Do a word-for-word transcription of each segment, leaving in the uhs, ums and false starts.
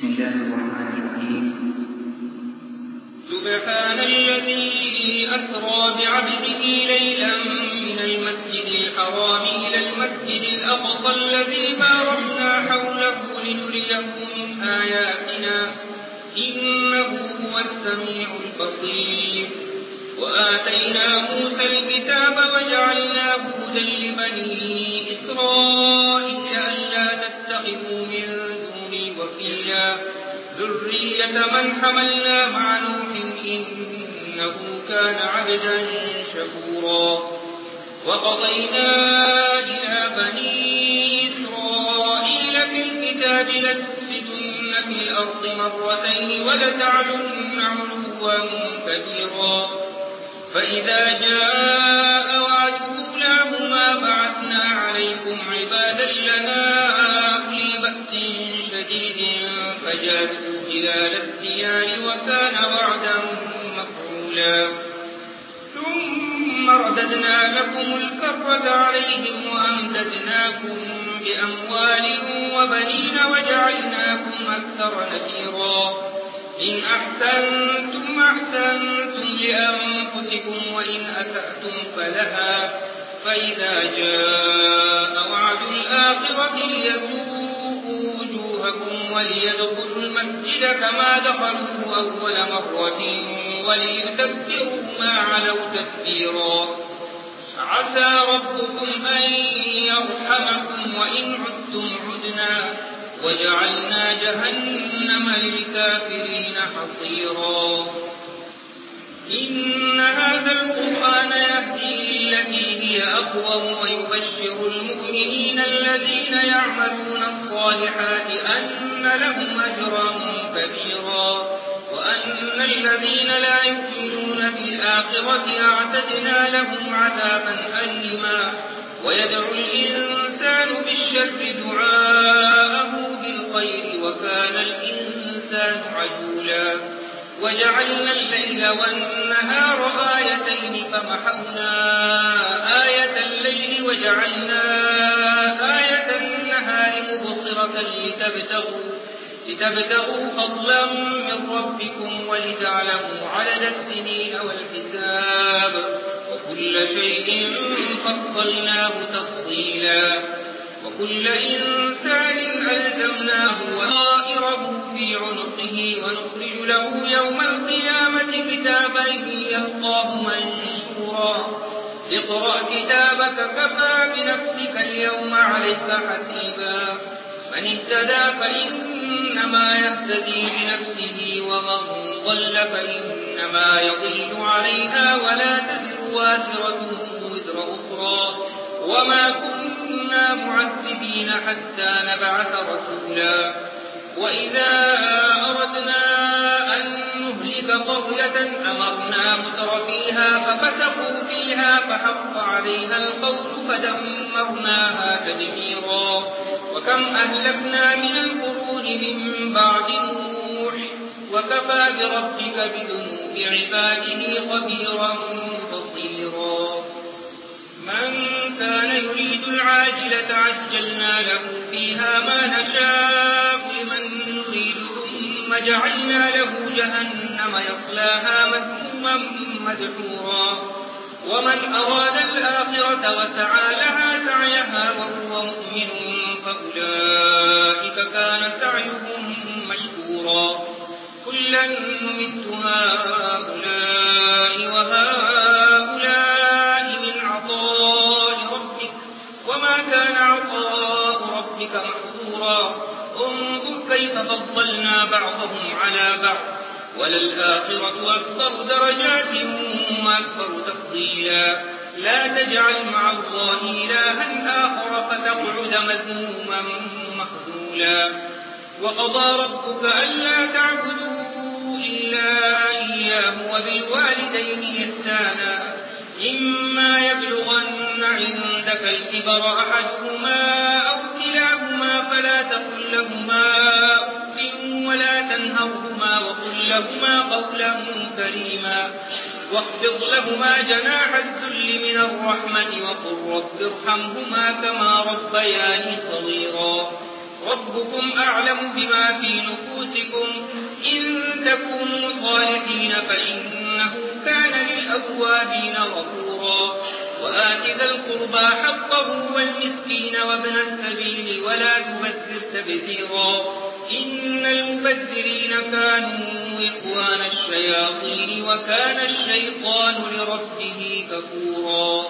بسم الله الرحمن الرحيم. سبحان الذي أسرى بعبده ليلا من المسجد الحرام إلى المسجد الأقصى الذي باركنا حوله لنريه من آياتنا إنه هو السميع البصير. وآتينا موسى الكتاب وجعلناه هدى لبني إسرائيل ألا تتخذوا من دوني وكيلا ذرية من حملنا مع نوح إنه كان عبدا شكورا. وقضينا إلى بني إسرائيل في الكتاب لتفسدن في الأرض مرتين ولتعلن علوا كبيرا. فإذا جاء وعد أولاهما بعثنا عليكم عبادا لنا أولي بأس شديد فجاسوا خلال الديار وكان وعدا مفعولا. ثم رددنا لكم الكرة عليهم وأمددناكم بأموال وبنين وجعلناكم أكثر نفيرا. إن أحسنتم أحسنتم لأنفسكم وإن أسأتم فلها. فإذا جاء وعد الآخرة ليسوءوا وجوهكم وليدخلوا المسجد كما دخلوه أول مرة وليتبروا ما علوا تتبيرا. عسى ربكم أن يرحمكم وإن عدتم عدنا وجعلنا جهنم للكافرين حصيرا. إن هذا القرآن يهدي للتي هي أقوم ويبشر المؤمنين الذين يعملون الصالحات أن لهم أجرا كبيرا وأن الذين لا يؤمنون بالآخرة أعتدنا لهم عذابا أليما. ويدعو الإنسان بالشر دعاءه بالخير وكان الإنسان عجولا. وجعلنا الليل والنهار آيتين فمحونا آية الليل وجعلنا آية النهار مبصرة لتبتغوا, لتبتغوا فضلا من ربكم ولتعلموا عدد السنين والحساب وكل شيء فصلناه تفصيلا. وكل إنسان ألزمناه طائره في عنقه ونخرج له يوم القيامة كتابا يلقاه منشورا. اقرأ كتابك كفى بنفسك اليوم عليك حسيبا. من اهتدى فإنما يهتدي بنفسه ومن ضل فإنما يضل عليها ولا تزر وازرة وزر أخرى وما كنا معذبين حتى نبعث رسولا. وإذا أردنا أن نهلك قرية أمرنا متر فيها ففسقوا فيها فحق عليها القول فدمرناها تدميرا. وكم أهلكنا من القرون من بعد نوح وكفى بربك بذنوب عباده خبيرا بصيرا. من كان يريد العاجلة عجلنا له فيها ما نشاء لمن نريد ثم جعلنا له جهنم يصلاها مذموما مدحورا. ومن أراد الآخرة وسعى لها سعيها وهو مؤمن فأولئك كان سعيهم مشكورا. كلا نمد هؤلاء وهؤلاء من عطاء ربك وما كان عطاء ربك محظورا. انظر كيف فضلنا بعضهم على بعض وللآخرة أكبر درجات وأكبر تفضيلا. لا تجعل مع الله إلها آخر فتقعد مذموما مخذولا. وقضى ربك ألا تعبدوا إلا إياه وبالوالدين إحسانا. إما يبلغن عندك الكبر أحدهما أو كلاهما فلا تقل لهما أف ولا تنهرهما وقل لهما قولا كريما. واخفض لهما جناح الذل من الرحمة وقل رب ارحمهما كما ربياني صغيرا. ربكم أعلم بما في نفوسكم إن تكونوا صالحين فإنه كان للأوابين غفورا وآت ذا القربى حقه والمسكين وابن السبيل ولا تبذر تبذيرا إن المبذرين كانوا إخوان الشياطين وكان الشيطان لربه كفورا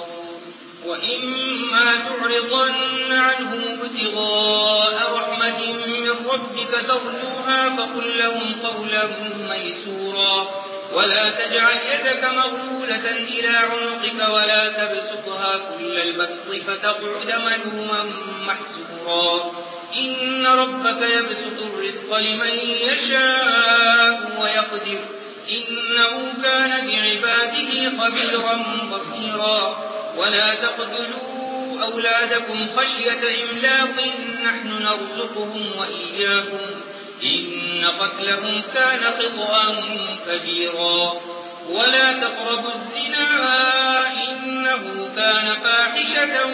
وإما تعرضن عنهم ابتغاء رحمة من ربك ترجوها فقل لهم قولا ميسورا ولا تجعل يدك مغلولة إلى عنقك ولا تبسطها كل البسط فتقعد ملوما محسورا إن ربك يبسط الرزق لمن يشاء ويقدر إنه كان بعباده خبيرا بصيرا ولا تقتلوا أولادكم خشية إملاق نحن نرزقهم وإياكم إن قتلهم كان خطأ كبيرا ولا تقربوا الزنا إنه كان فاحشة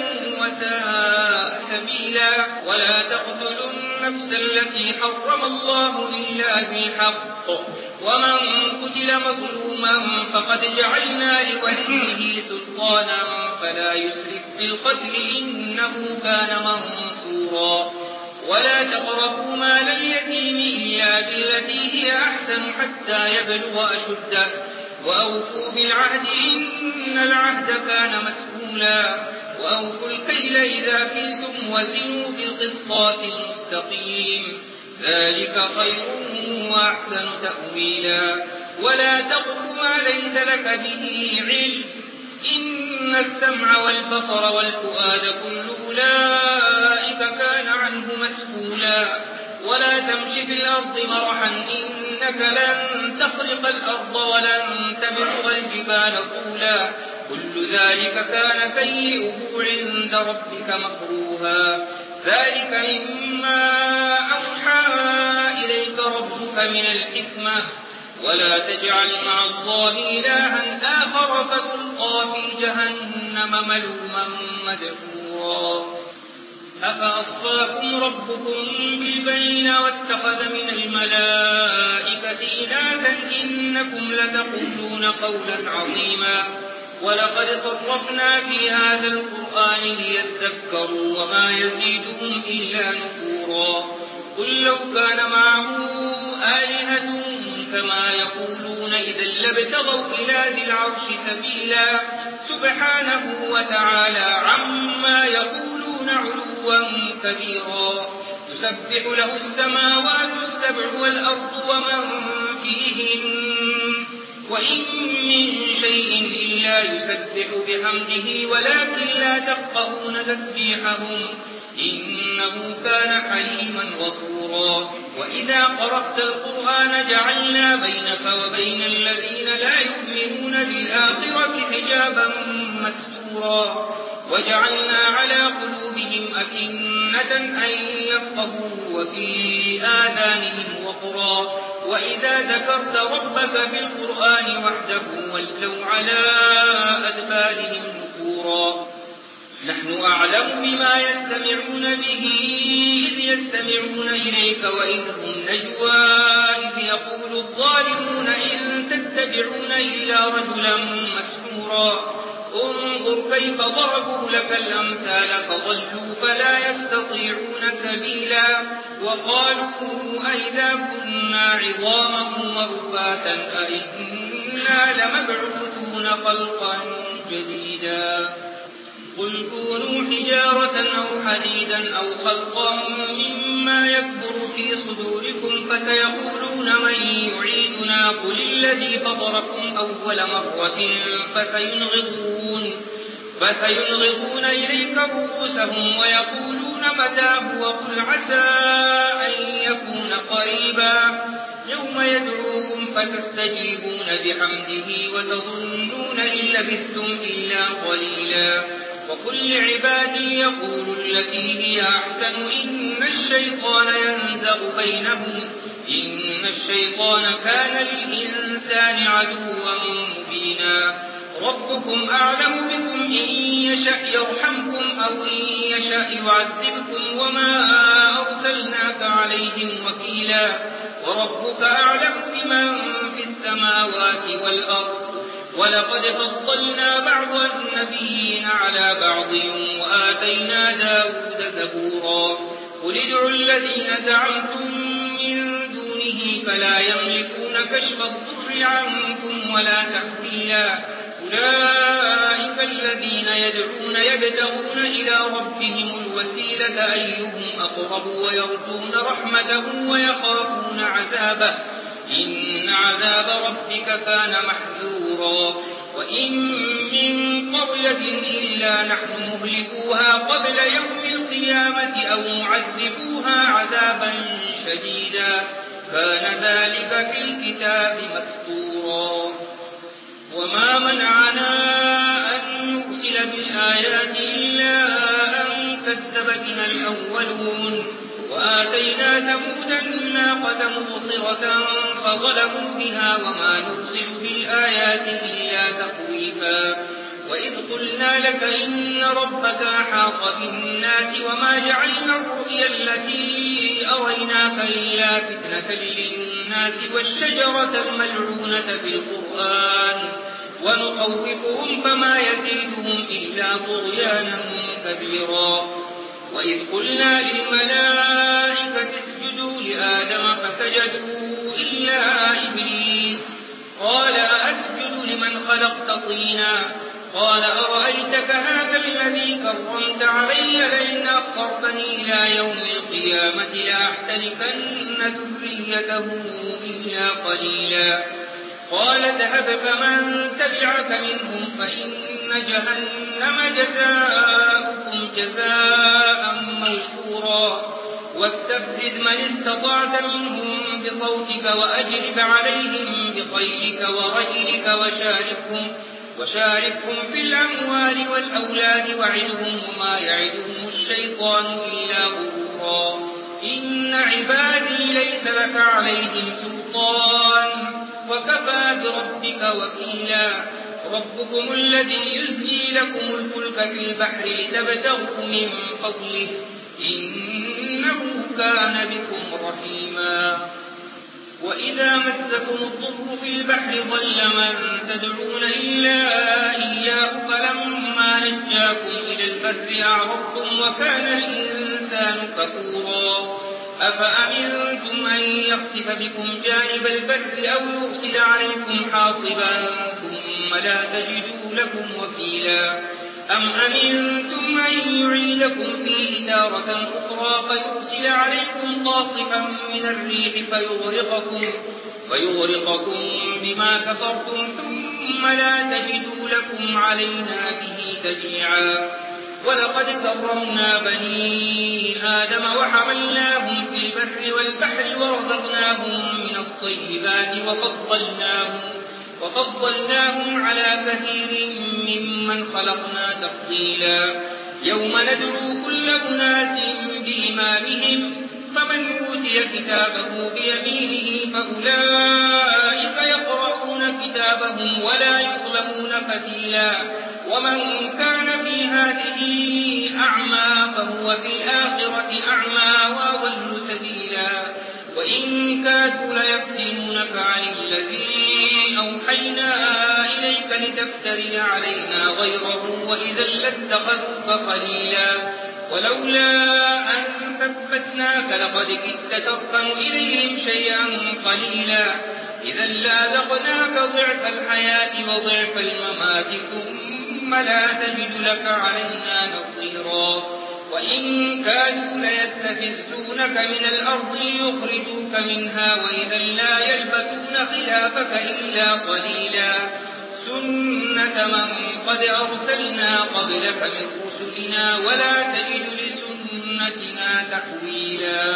وساء سبيلا ولا تقتلوا النفس التي حرم الله إلا بالحق ومن قتل مظلوما فقد جعلنا لوليه سلطانا فلا يسرف في القتل إنه كان منصورا ولا تقربوا مال اليتيم إلا بالتي هي أحسن حتى يبلغ أشده وأوفوا بالعهد إن العهد كان مسؤولا وأوفوا الكيل إذا كلتم وزنوا بالقسطاس المستقيم ذلك خير وأحسن تأويلا ولا تقف ما ليس لك به علم إن السمع والبصر والفؤاد كل أولئك كان عنه مسؤولا ولا تمش في الأرض مرحا إنك لن تخرق الأرض ولن تبلغ الجبال طولا كل ذلك كان سيئه عند ربك مكروها ذلك مما أوحى إليك ربك من الحكمة ولا تجعل مع الله إلها آخر فتلقى في جهنم ملوما مدحورا أفأصفاكم ربكم بالبنين واتخذ من الملائكة إناثا إنكم لتقولون قولا عظيما ولقد صرفنا في هذا القرآن ليذكروا وما يزيدهم إلا نفورا قل لو كان معه آلهة كما يقولون إذا لابتغوا إلى ذي العرش سبيلا سبحانه وتعالى عما يقولون علوا كبيرا يسبح له السماوات السبع والأرض ومن فيهن وإن من شيء إلا يسبح بحمده ولكن لا تفقهون تسبيحهم إنه كان حليما غفورا وإذا قرأت القرآن جعلنا بينك وبين الذين لا يؤمنون بالآخرة حجابا مستورا وجعلنا على قلوبهم أكنة أن يفقهوا وفي آذانهم وقرا وإذا ذكرت ربك في القرآن وحده ولوا على أدبارهم نفورا نحن أعلم بما يستمعون به إذ يستمعون إليك وإذ هم نجوى إذ يقول الظالمون إن تتبعون إلا رجلا مسحورا انظر كيف ضربوا لك الأمثال فضلوا فلا يستطيعون سبيلا وقالوا أئذا كنا عظاما ورفاتا أئنا لمبعوثون خلقا جديدا قل كونوا حجارة أو حديدا أو خلقا مما يكبر في صدوركم فسيقولون من يعيدنا قل الذي فطركم أول مرة فسينغضون فسينغضون إليك رؤوسهم ويقولون متى هو قل عسى أن يكون قريبا يوم يدعوكم فتستجيبون بحمده وتظنون إن لبثتم إلا قليلا وقل لعبادي يقولوا التي هي أحسن إن الشيطان ينزغ بينهم إن الشيطان كان للإنسان عدوا مبينا ربكم أعلم بكم إن يشأ يرحمكم أو إن يشأ يعذبكم وما أرسلناك عليهم وكيلا وربك أعلم بمن في السماوات والأرض ولقد فضلنا بعض النبيين على بعض وآتينا داود زبورا قل ادعوا الذين زعمتم من دونه فلا يملكون كشف الضر عنكم ولا تحويلا أولئك الذين يدعون يبتغون إلى ربهم الوسيلة أيهم أقرب ويرجون رحمته ويخافون عذابه إن عذاب ربك كان محذورا وإن من قرية إلا نحن مهلكوها قبل يوم القيامة أو معذبوها عذابا شديدا كان ذلك في الكتاب مسطورا وما منعنا أن نرسل بالآيات إلا أن كذب بها الأولون وآتينا ثمود الناقة مبصرة فظلموا بها وما نرسل بالآيات إلا تخويفا وإذ قلنا لك إن ربك أحاط بالناس وما جعلنا الرؤيا التي أريناك إلا فتنة للناس والشجرة الملعونة في القرآن ونخوفهم فما يزيدهم إلا طغيانا كبيرا وإذ قلنا للملائكة اسجدوا لآدم فسجدوا إلا إبليس قال أسجد لمن خلقت طينا قال أرأيتك هذا الذي كرمت علي لئن أخرتني إلى يوم القيامة لأحترقن ذريته إلا قليلا قال اذهب فمن تبعك منهم فإن جهنم جزاؤكم جزاء موفورا واستفزد من استطعت منهم بصوتك وأجلب عليهم بخيلك ورجلك وشاركهم وشاركهم في الأموال والأولاد وعدهم وما يعدهم الشيطان إلا غرورا إن عبادي ليس لك عليهم سلطان وكفى بربك وكيلا ربكم الذي يزجي لكم الفلك في البحر لتبتغوا من فضله إنه كان بكم رحيما وإذا مسكم الضر في البحر ضل من تدعون إلا إياه فلما نجاكم إلى البر أعرضتم وكان الإنسان كفورا أفأمنتم أن يخسف بكم جانب البر أو يرسل عليكم حاصبا ثم لا تجدوا لكم وكيلا أم أمنتم أن يعيدكم فيه تارة أخرى فيرسل عليكم قاصفا من الريح فيغرقكم, فيغرقكم بما كفرتم ثم لا تجدوا لكم علينا به تبيعا ولقد كرمنا بني آدم وحملناهم في البر والبحر ورزقناهم من الطيبات وفضلناهم, وفضلناهم على كثير ممن خلقنا تفضيلا يوم ندعو كل أناس بإمامهم فمن أوتي كتابه بيمينه فأولئك يقرؤون كتابهم ولا يظلمون فتيلا ومن كان في هذه أعمى فهو في الآخرة أعمى وأضل سبيلا وإن كادوا ليفتنونك عن الذي أوحينا إليك لتفتري علينا غيره وإذا لاتخذوك خليلا ولولا أن ثبتناك لقد كدت تركن إليهم شيئا قليلا إذا لأذقناك ضعف الحياة وضعف الممات ثم لا تجد لك علينا نصيرا وإن كانوا ليستفزونك من الأرض ليخرجوك منها وإذا لا يلبثون خلافك إلا قليلا سنة من قد أرسلنا قبلك من رسلنا ولا تجد لسنتنا تحويلا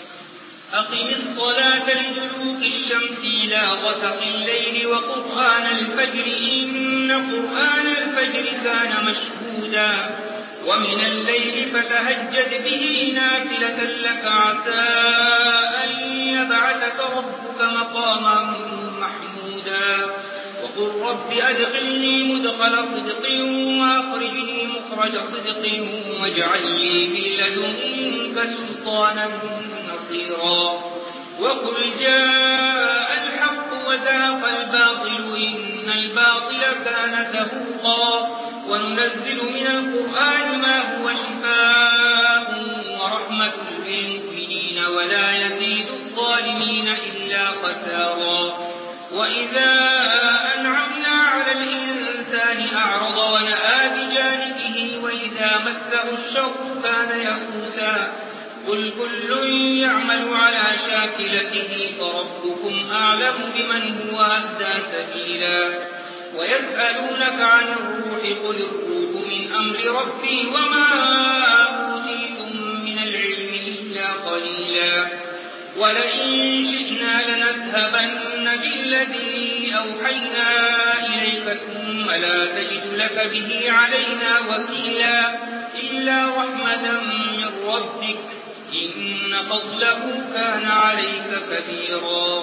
أقم الصلاة لدلوك الشمس إلى غسق الليل وقرآن الفجر إن قرآن الفجر كان مشهودا ومن الليل فتهجد به نافلة لك عسى أن يبعثك ربك مقاما محمودا وقل رب أدخلني مدخل صدق وأخرجني مخرج صدق واجعل لي من لدنك سلطانا نصيرا وقل جاء الحق وزهق الباطل إن الباطل كان زهوقا وننزل من القرآن ما هو شفاء ورحمة للمؤمنين ولا يزيد الظالمين إلا خسارا وإذا أنعمنا على الإنسان أعرض ونأى بجانبه وإذا مسه الشر كان يئوسا قل كل يعمل على شاكلته فربكم أعلم بمن هو أهدى سبيلا ويسألونك عن الروح قل الروح من أمر ربي وما أوتيتم من العلم إلا قليلا ولئن شئنا لنذهبن بالذي أوحينا إليك ثم لا تجد لك به علينا وكيلا إلا رحمة من ربك إن فضله كان عليك كبيرا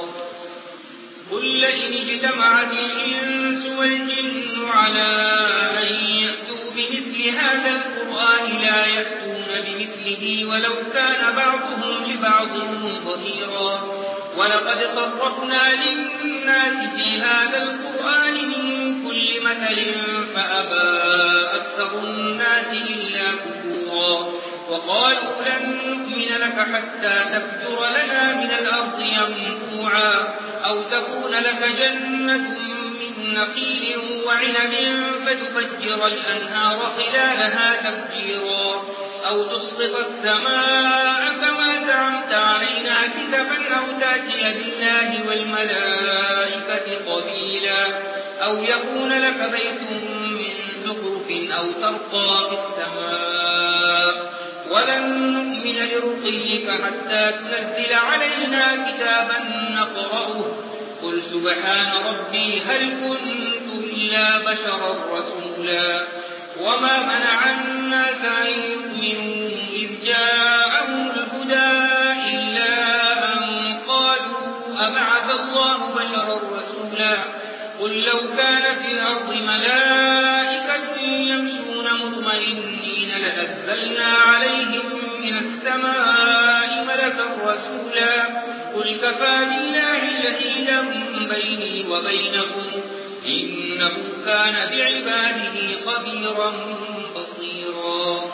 قل لئن اجتمعت الإنس والجن على أن يأتوا بمثل هذا القرآن لا يأتون بمثله ولو كان بعضهم لبعض ظهيرا ولقد صرفنا للناس في هذا القرآن من كل مثل فأبى أكثر الناس إلا كفورا وقالوا لن نؤمن لك حتى تفجر لنا من الأرض ينبوعا أو تكون لك جنة من نخيل وعنب فتفجر الأنهار خلالها تفجيرا أو تسقط السماء كما زعمت علينا كسفا أو تأتي بالله والملائكة قبيلا أو يكون لك بيت من زخرف أو ترقى في السماء ولن نؤمن لرقيك حتى تنزل علينا كتابا نقرأه قل سبحان ربي هل كنت إلا بشرا رسولا وما منع الناس أن يؤمنوا إذ جاءهم الهدى إلا أن قالوا أبعث الله بشرا رسولا قل لو كان في الأرض ملائكة يمشون مطمئنين لنزلنا عليهم من السماء ملكا رسولا قل كفى بالله شهيدا بيني وبينكم إنه كان بعباده خبيرا بصيرا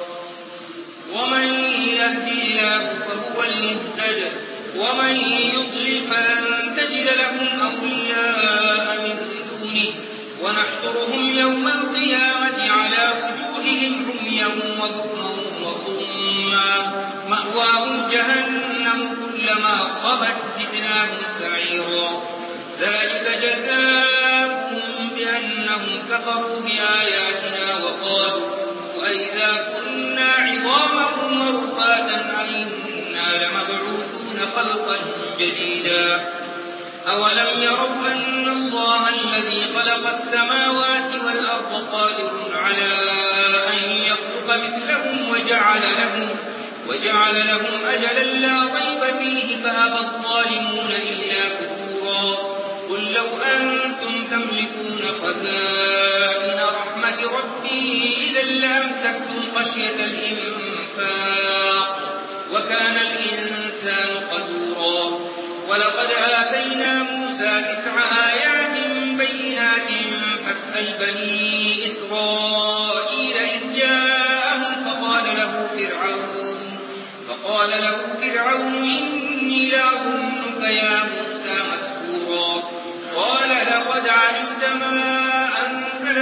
ومن يهد الله فهو المهتد ومن يضلل فلن تجد لهم أولياء من دونه ونحشرهم يوم القيامة على وجوههم عميا وبكما وصما مأواهم جهنم كلما خبت زدناهم سعيرا ذلك جزاؤهم بأنهم كفروا بآياتنا وقالوا وإذا كنا عظاما ورفاتا أئنا لمبعوثون خلقا جديدا أولم يروا أن الله الذي خلق السماوات والأرض قادر على أن يخلق مثلهم وجعل لهم وجعل لهم أجلا لا ريب فيه فأبى الظالمون إلا كفورا قل لو أنتم تملكون خزائن رحمة ربي إذا لأمسكتم خشية الإنفاق وكان الإنسان قدورا ولقد آتينا موسى تسع آيات بينات فاسأل بني إسرائيل إذ جاءهم فقال له فرعون فقال له فرعون إني لأظنك يا موسى مسحورا قال لقد علمت ما أنزل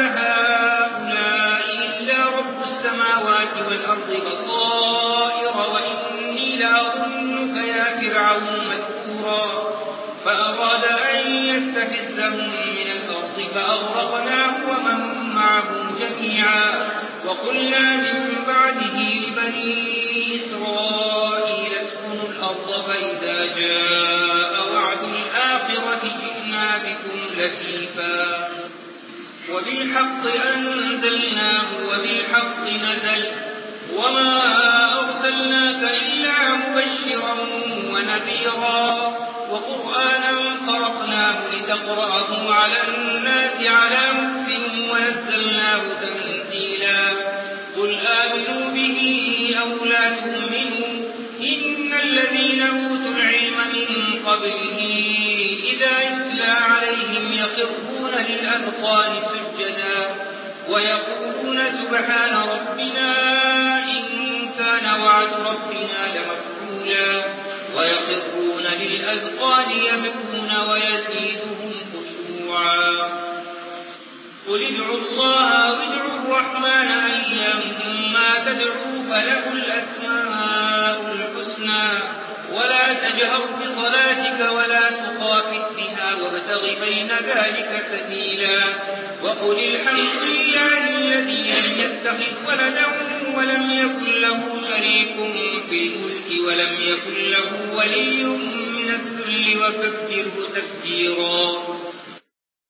هؤلاء إلا رب السماوات والأرض بصائر وإني لأظنك يا فرعون مذكورا فأراد أن يستفزهم من الأرض فأغرقناه ومن معه جميعا وقلنا من بعده لبني إسرائيل اسكنوا الأرض فإذا جاء وعد الآخرة جئنا بكم لفيفا وبالحق أنزلناه وبالحق نزل وما أرسلناك إلا مبشرا ونذيرا وقرآنا فرقناه لتقرأه على الناس على مكث ونزلناه تنزيلا قل آمنوا به أو لا تؤمنوا إن الذين أوتوا العلم من قبله إذا يتلى عليهم يخرون للأذقان سجدا ويقولون سبحان ربنا إن كان وعد ربنا لمفعولا ويخرون للأذقان يبكون ويزيدهم خشوعا قل ادعوا الله أو ادعوا الرحمن أيما تدعوا فله الأسماء الحسنى ولا تجهر بصلاتك ولا تخافت بها وابتغ بين ذلك سبيلا وقل الحمد لله الذي لم يتخذ ولدا ولم يكن له شريك في الملك ولم يكن له ولي من الذل وكبره تكبيرا